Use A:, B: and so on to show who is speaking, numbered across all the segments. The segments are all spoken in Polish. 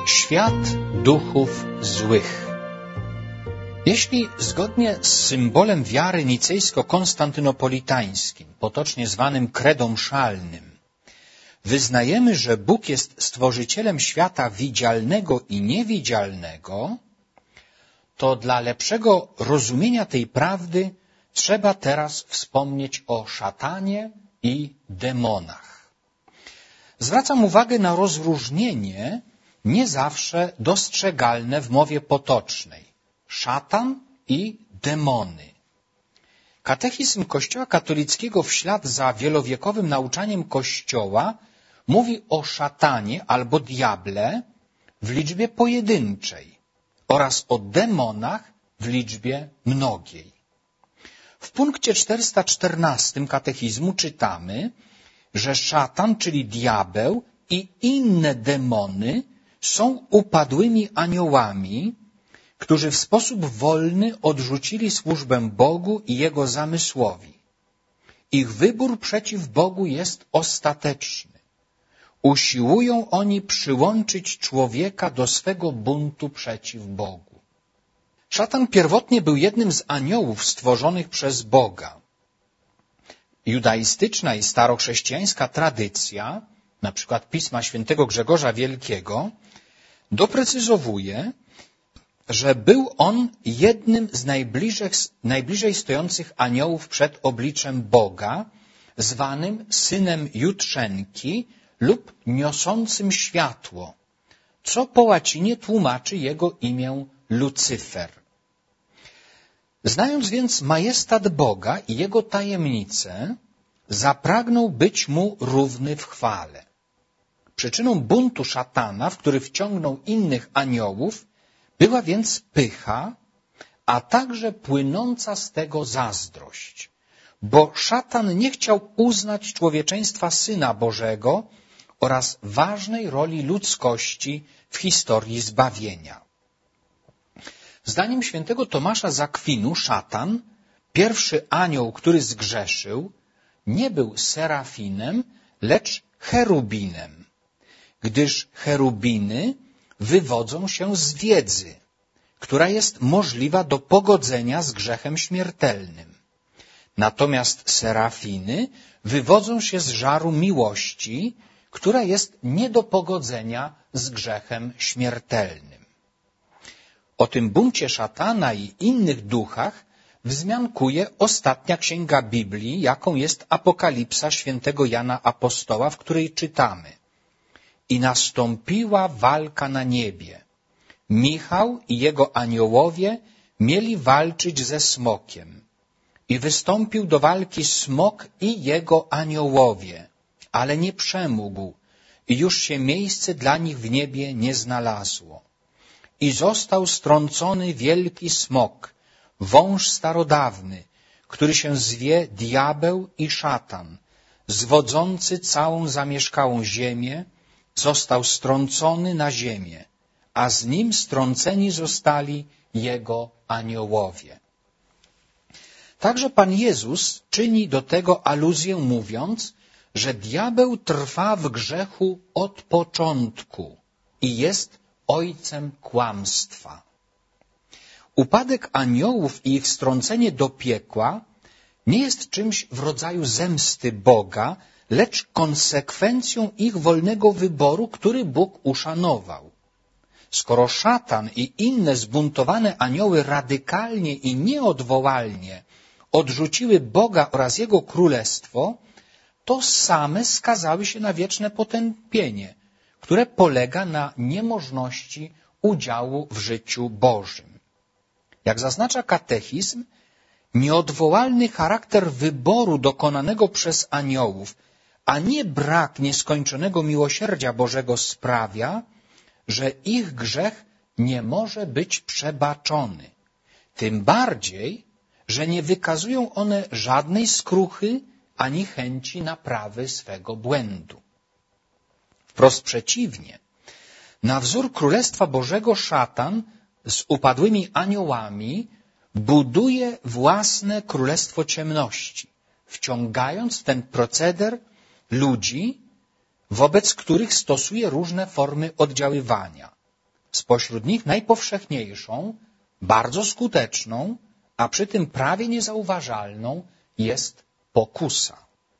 A: Świat duchów złych. Jeśli zgodnie z symbolem wiary nicejsko-konstantynopolitańskim, potocznie zwanym kredą mszalnym, wyznajemy, że Bóg jest stworzycielem świata widzialnego i niewidzialnego, to dla lepszego rozumienia tej prawdy trzeba teraz wspomnieć o szatanie i demonach. Zwracam uwagę na rozróżnienie nie zawsze dostrzegalne w mowie potocznej. Szatan i demony. Katechizm Kościoła katolickiego w ślad za wielowiekowym nauczaniem Kościoła mówi o szatanie albo diable w liczbie pojedynczej oraz o demonach w liczbie mnogiej. W punkcie 414 katechizmu czytamy, że szatan, czyli diabeł i inne demony są upadłymi aniołami, którzy w sposób wolny odrzucili służbę Bogu i Jego zamysłowi. Ich wybór przeciw Bogu jest ostateczny. Usiłują oni przyłączyć człowieka do swego buntu przeciw Bogu. Szatan pierwotnie był jednym z aniołów stworzonych przez Boga. Judaistyczna i starochrześcijańska tradycja, na przykład Pisma Świętego Grzegorza Wielkiego, doprecyzowuje, że był on jednym z najbliżej stojących aniołów przed obliczem Boga, zwanym synem Jutrzenki lub niosącym światło, co po łacinie tłumaczy jego imię Lucyfer. Znając więc majestat Boga i jego tajemnice, zapragnął być mu równy w chwale. Przyczyną buntu szatana, w który wciągnął innych aniołów, była więc pycha, a także płynąca z tego zazdrość, bo szatan nie chciał uznać człowieczeństwa Syna Bożego oraz ważnej roli ludzkości w historii zbawienia. Zdaniem świętego Tomasza z Akwinu szatan, pierwszy anioł, który zgrzeszył, nie był serafinem, lecz cherubinem, gdyż cherubiny wywodzą się z wiedzy, która jest możliwa do pogodzenia z grzechem śmiertelnym. Natomiast serafiny wywodzą się z żaru miłości, która jest nie do pogodzenia z grzechem śmiertelnym. O tym buncie szatana i innych duchach wzmiankuje ostatnia księga Biblii, jaką jest Apokalipsa świętego Jana Apostoła, w której czytamy: I nastąpiła walka na niebie. Michał i jego aniołowie mieli walczyć ze smokiem. I wystąpił do walki smok i jego aniołowie, ale nie przemógł i już się miejsce dla nich w niebie nie znalazło. I został strącony wielki smok, wąż starodawny, który się zwie diabeł i szatan, zwodzący całą zamieszkałą ziemię, został strącony na ziemię, a z nim strąceni zostali jego aniołowie. Także Pan Jezus czyni do tego aluzję, mówiąc, że diabeł trwa w grzechu od początku i jest ojcem kłamstwa. Upadek aniołów i ich strącenie do piekła nie jest czymś w rodzaju zemsty Boga, lecz konsekwencją ich wolnego wyboru, który Bóg uszanował. Skoro szatan i inne zbuntowane anioły radykalnie i nieodwołalnie odrzuciły Boga oraz Jego królestwo, to same skazały się na wieczne potępienie, które polega na niemożności udziału w życiu Bożym. Jak zaznacza katechizm, nieodwołalny charakter wyboru dokonanego przez aniołów, a nie brak nieskończonego miłosierdzia Bożego sprawia, że ich grzech nie może być przebaczony. Tym bardziej, że nie wykazują one żadnej skruchy ani chęci naprawy swego błędu. Wprost przeciwnie, na wzór Królestwa Bożego szatan z upadłymi aniołami buduje własne królestwo ciemności, wciągając w ten proceder ludzi, wobec których stosuje różne formy oddziaływania. spośród nich najpowszechniejszą, bardzo skuteczną, a przy tym prawie niezauważalną jest pokusa.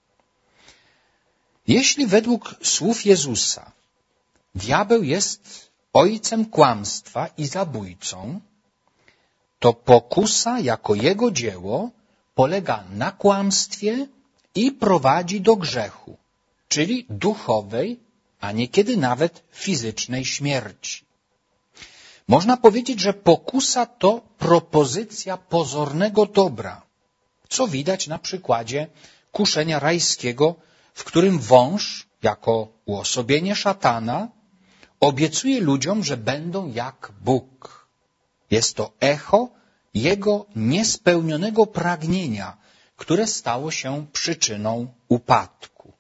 A: Jeśli według słów Jezusa diabeł jest ojcem kłamstwa i zabójcą, to pokusa jako jego dzieło polega na kłamstwie i prowadzi do grzechu, czyli duchowej, a niekiedy nawet fizycznej śmierci. Można powiedzieć, że pokusa to propozycja pozornego dobra, co widać na przykładzie kuszenia rajskiego, w którym wąż, jako uosobienie szatana, obiecuje ludziom, że będą jak Bóg. Jest to echo jego niespełnionego pragnienia, które stało się przyczyną upadku.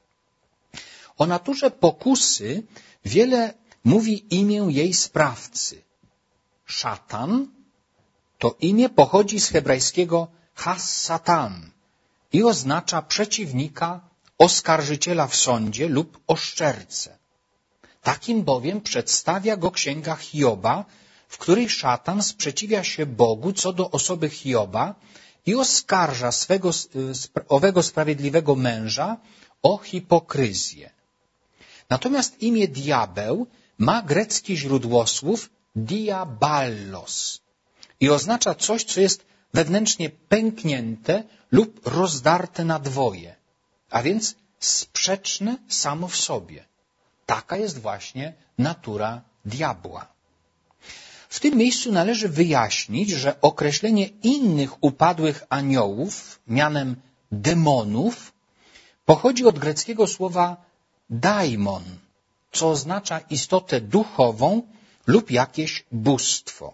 A: O naturze pokusy wiele mówi imię jej sprawcy. Szatan to imię pochodzi z hebrajskiego has-satan i oznacza przeciwnika, oskarżyciela w sądzie lub oszczercę. Takim bowiem przedstawia go księga Hioba, w której szatan sprzeciwia się Bogu co do osoby Hioba i oskarża owego sprawiedliwego męża o hipokryzję. Natomiast imię diabeł ma grecki źródłosłów diaballos i oznacza coś, co jest wewnętrznie pęknięte lub rozdarte na dwoje, a więc sprzeczne samo w sobie. Taka jest właśnie natura diabła. W tym miejscu należy wyjaśnić, że określenie innych upadłych aniołów mianem demonów pochodzi od greckiego słowa daimon, co oznacza istotę duchową lub jakieś bóstwo.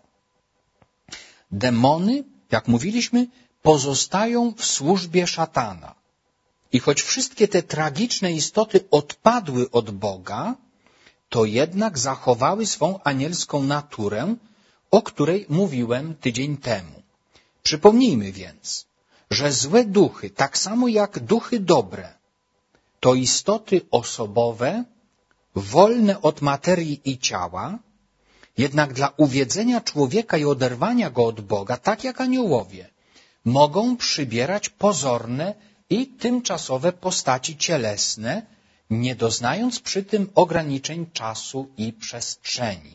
A: Demony, jak mówiliśmy, pozostają w służbie szatana. I choć wszystkie te tragiczne istoty odpadły od Boga, to jednak zachowały swą anielską naturę, o której mówiłem tydzień temu. Przypomnijmy więc, że złe duchy, tak samo jak duchy dobre, to istoty osobowe, wolne od materii i ciała, jednak dla uwiedzenia człowieka i oderwania go od Boga, tak jak aniołowie, mogą przybierać pozorne i tymczasowe postaci cielesne, nie doznając przy tym ograniczeń czasu i przestrzeni.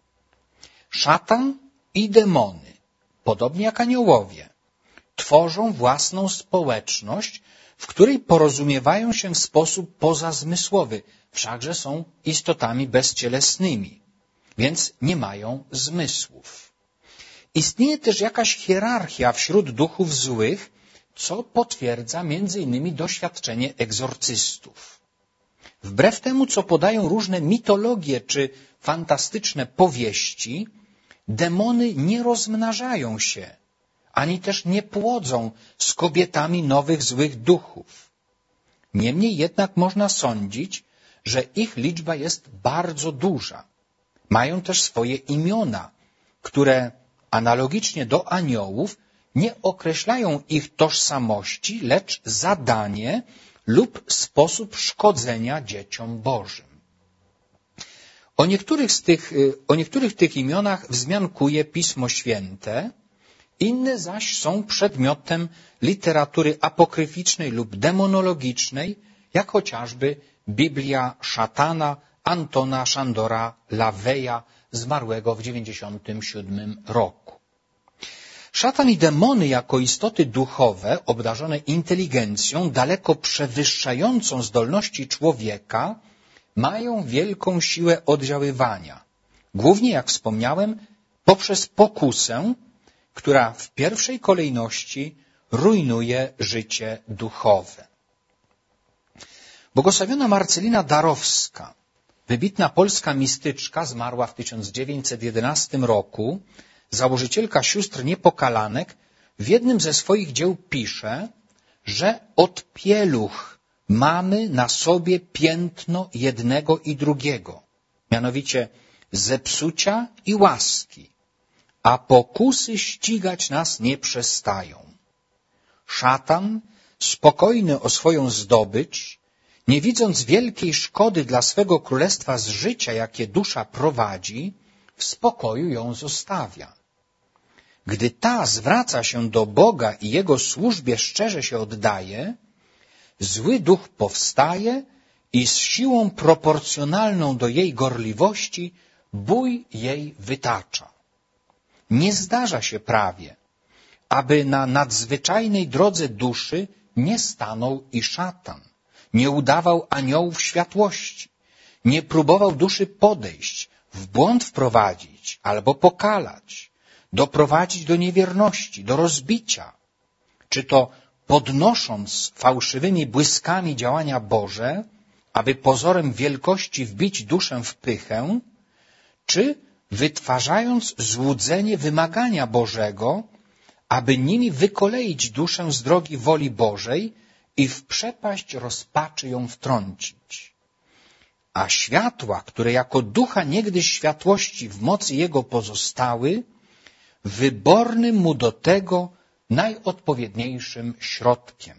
A: Szatan i demony, podobnie jak aniołowie, tworzą własną społeczność, w której porozumiewają się w sposób pozazmysłowy, wszakże są istotami bezcielesnymi, więc nie mają zmysłów. Istnieje też jakaś hierarchia wśród duchów złych, co potwierdza między innymi doświadczenie egzorcystów. Wbrew temu, co podają różne mitologie czy fantastyczne powieści, demony nie rozmnażają się, ani też nie płodzą z kobietami nowych złych duchów. Niemniej jednak można sądzić, że ich liczba jest bardzo duża. Mają też swoje imiona, które analogicznie do aniołów nie określają ich tożsamości, lecz zadanie lub sposób szkodzenia dzieciom Bożym. O niektórych tych imionach wzmiankuje Pismo Święte, inne zaś są przedmiotem literatury apokryficznej lub demonologicznej, jak chociażby Biblia szatana Antona Szandora Laveya, zmarłego w 97 roku. Szatan i demony jako istoty duchowe, obdarzone inteligencją daleko przewyższającą zdolności człowieka, mają wielką siłę oddziaływania. Głównie, jak wspomniałem, poprzez pokusę, która w pierwszej kolejności rujnuje życie duchowe. Błogosławiona Marcelina Darowska, wybitna polska mistyczka, zmarła w 1911 roku, założycielka Sióstr Niepokalanek, w jednym ze swoich dzieł pisze, że od pieluch mamy na sobie piętno jednego i drugiego, mianowicie zepsucia i łaski, a pokusy ścigać nas nie przestają. Szatan, spokojny o swoją zdobycz, nie widząc wielkiej szkody dla swego królestwa z życia, jakie dusza prowadzi, w spokoju ją zostawia. Gdy ta zwraca się do Boga i Jego służbie szczerze się oddaje, zły duch powstaje i z siłą proporcjonalną do jej gorliwości bój jej wytacza. Nie zdarza się prawie, aby na nadzwyczajnej drodze duszy nie stanął i szatan, nie udawał aniołów światłości, nie próbował duszy podejść, w błąd wprowadzić albo pokalać, doprowadzić do niewierności, do rozbicia, czy to podnosząc fałszywymi błyskami działania Boże, aby pozorem wielkości wbić duszę w pychę, czy wytwarzając złudzenie wymagania Bożego, aby nimi wykoleić duszę z drogi woli Bożej i w przepaść rozpaczy ją wtrącić. A światła, które jako ducha niegdyś światłości w mocy Jego pozostały, wybornym mu do tego najodpowiedniejszym środkiem.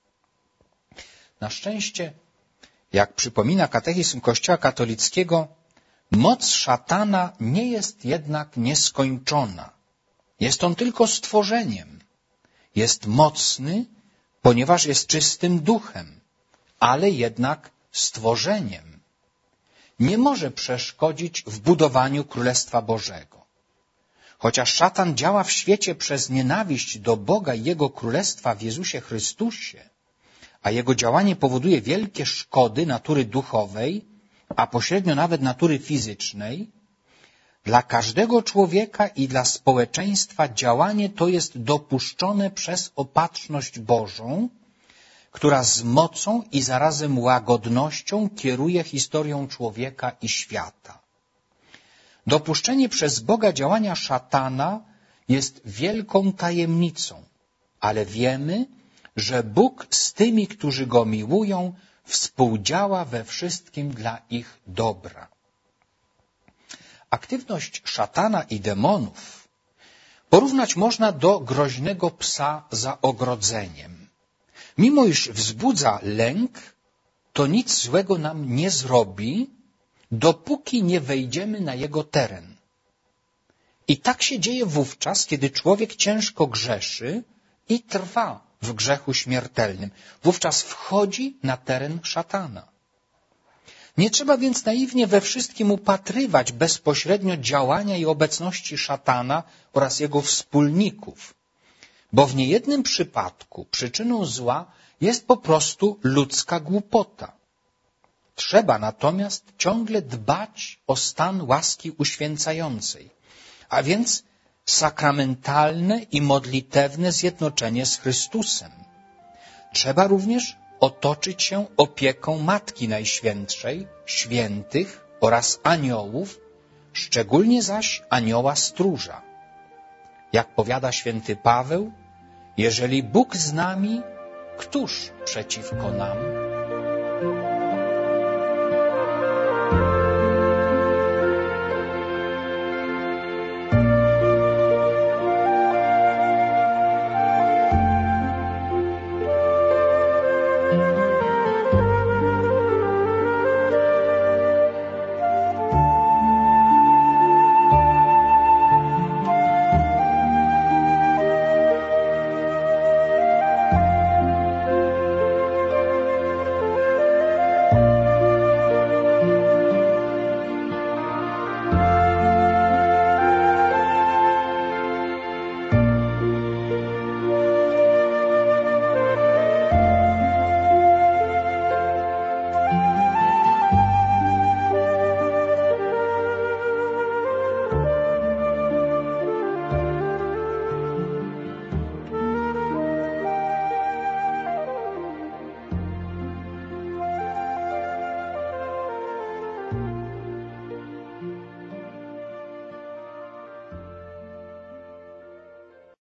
A: Na szczęście, jak przypomina katechizm Kościoła katolickiego, moc szatana nie jest jednak nieskończona. Jest on tylko stworzeniem. Jest mocny, ponieważ jest czystym duchem, ale jednak stworzeniem. Nie może przeszkodzić w budowaniu Królestwa Bożego. Chociaż szatan działa w świecie przez nienawiść do Boga i Jego Królestwa w Jezusie Chrystusie, a jego działanie powoduje wielkie szkody natury duchowej, a pośrednio nawet natury fizycznej, dla każdego człowieka i dla społeczeństwa działanie to jest dopuszczone przez opatrzność Bożą, która z mocą i zarazem łagodnością kieruje historią człowieka i świata. Dopuszczenie przez Boga działania szatana jest wielką tajemnicą, ale wiemy, że Bóg z tymi, którzy Go miłują, współdziała we wszystkim dla ich dobra. Aktywność szatana i demonów porównać można do groźnego psa za ogrodzeniem. Mimo iż wzbudza lęk, to nic złego nam nie zrobi, dopóki nie wejdziemy na jego teren. I tak się dzieje wówczas, kiedy człowiek ciężko grzeszy i trwa w grzechu śmiertelnym. Wówczas wchodzi na teren szatana. Nie trzeba więc naiwnie we wszystkim upatrywać bezpośrednio działania i obecności szatana oraz jego wspólników, bo w niejednym przypadku przyczyną zła jest po prostu ludzka głupota. Trzeba natomiast ciągle dbać o stan łaski uświęcającej, a więc sakramentalne i modlitewne zjednoczenie z Chrystusem. Trzeba również otoczyć się opieką Matki Najświętszej, świętych oraz aniołów, szczególnie zaś anioła stróża. Jak powiada święty Paweł, jeżeli Bóg z nami, któż przeciwko nam?